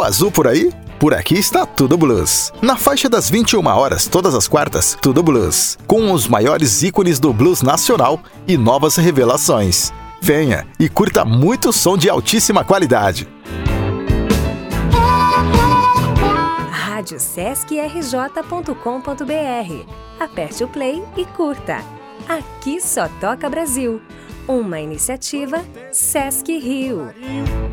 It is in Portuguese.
azul por aí? Por aqui está Tudo Blues. Na faixa das 21 horas, todas as quartas, Tudo Blues. Com os maiores ícones do blues nacional e novas revelações. Venha e curta muito som de altíssima qualidade. Rádio SescRJ.com.br. Aperte o play e curta. Aqui só toca Brasil. Uma iniciativa Sesc Rio.